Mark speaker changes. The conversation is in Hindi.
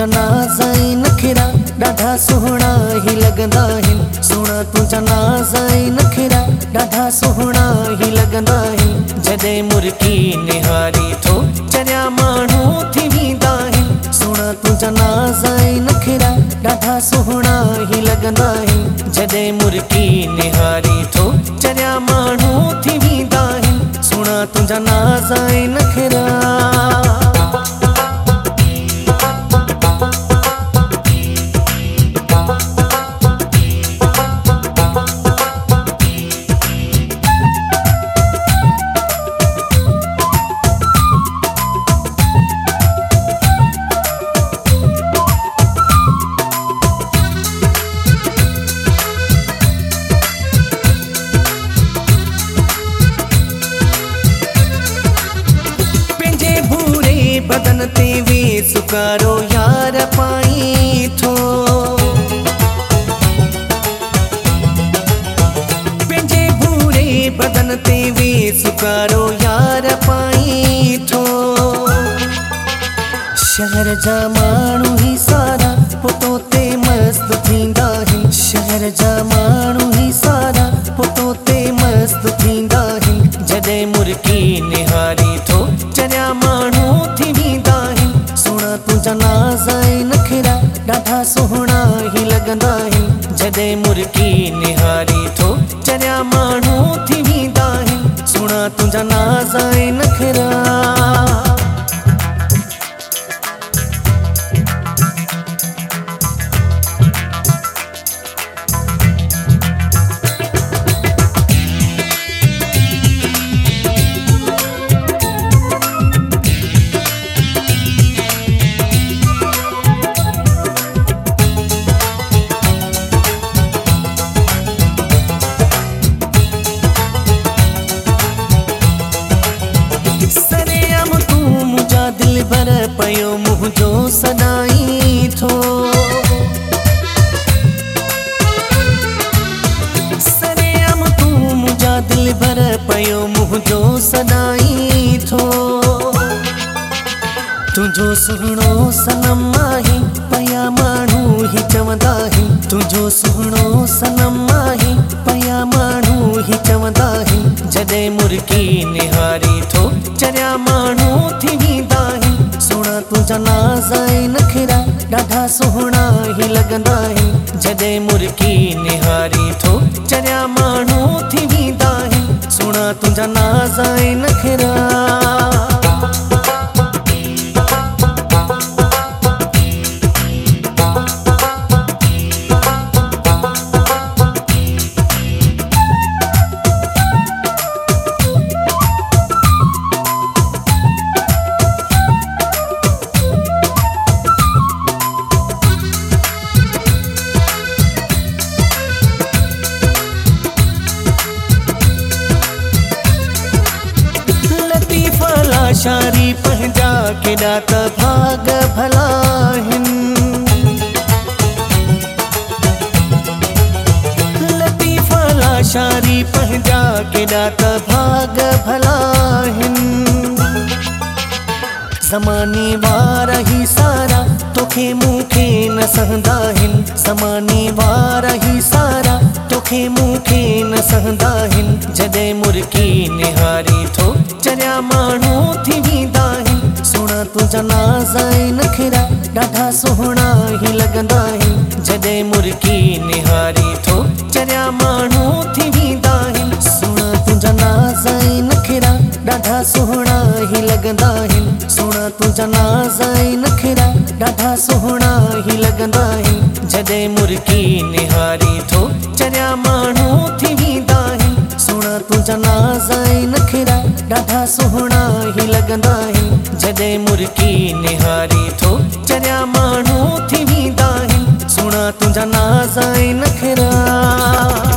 Speaker 1: तुझा नाज़ ऐं नखरा ॾाढा सुहिणा ही लॻंदा आहिनि। सुहिणा तुझा नाज़ ऐं नखरा ॾाढा सुहिणा ही लॻंदा आहिनि। जॾहिं मुर्की निहारी थो चरिया माण्हू थी वेंदा आहिनि। सुहिणा तुझा नाज़ ऐं नखरा ॾाढा सुहिणा ही लॻंदा आहिनि। जॾहिं मुर्की निहारी थो चरिया माण्हू थी वेंदा आहिनि। सुहिणा तुझा नाज़ ऐं नखरा। बदन ते वे सुकारो यार पाई थो। पंहिंजे भूरे बदन ते वे सुकारो यार पाई थो। शहर जा माण्हू ही सारा पुतो ते मस्त थींदा आहिनि। शहर जा माण्हू ही सारा पुतो ते मस्त थींदा आहिनि। जॾहिं मुर्की निहारी थो चरिया माण्हू थी वेंदा आहिनि। सुहिणा तुझा नाज़ ऐं नखरा ॾाढा सुहिणा ही लॻंदा आहिनि। जॾहिं मुर्की निहारी थो चरिया माण्हू थी वेंदा आहिनि। सुहिणा तुझा नाज़ ऐं नखरा। दिल भर पयो मुँह जो सदाई थो। सरेआम तू मुझा दिल भर पयो मुँह जो सदाई थो। तुझो सुहिणो सनम आहे पया माण्हू ही चवंदा आहिनि। तुझो सुहिणो सनम आहे पया माण्हू ही चवंदा आहिनि। जॾहिं मुर्की निहारी थो चरिया माण्हू थी वेंदा आहिनि। सुहिणा तुझा नाज़ ऐं नखरा ॾाढा सुहिणा ही लॻंदा आहिनि। जॾहिं मुर्की निहारी थो चरिया माण्हू थी वेंदा आहिनि। सुहिणा तुझा नाज़ ऐं नखरा। शारी पंहिंजा केॾा त भाग भला आहिनि। लतीफ़ा लाशारी पंहिंजा केॾा त भाग भला आहिनि। ज़माने वारा ही सारा तोखे मूंखे न सहंदा आहिनि। ज़माने वारा ही सारा तोखे मूंखे न सहंदा आहिनि। जॾहिं मुर्की निहारी थो चरिया माण्हू थी वेंदा आहिनि। सुहिणा तुझा नाज़ ऐं नखरा ॾाढा सुहिणा ही लॻंदा आहिनि। जॾहिं मुर्की निहारी थो चरिया माण्हू थी वेंदा आहिनि। सुहिणा तुझा नाज़ ऐं नखरा ॾाढा सुहिणा ही लॻंदा आहिनि। सुहिणा तुझा नाज़ ऐं नखरा ॾाढा सुहिणा ही लॻंदा आहिनि। जॾहिं मुर्की निहारी थो चरिया माण्हू थी वेंदा आहिनि। सुहिणा तुझा नाज़ ऐं नखरा ॾाढा सुहिणा ही लॻंदा आहिनि। जॾहिं मुर्की निहारी थो चरिया माण्हू थी वेंदा आहिनि। सुहिणा तुझा नाज़ ऐं नखरा।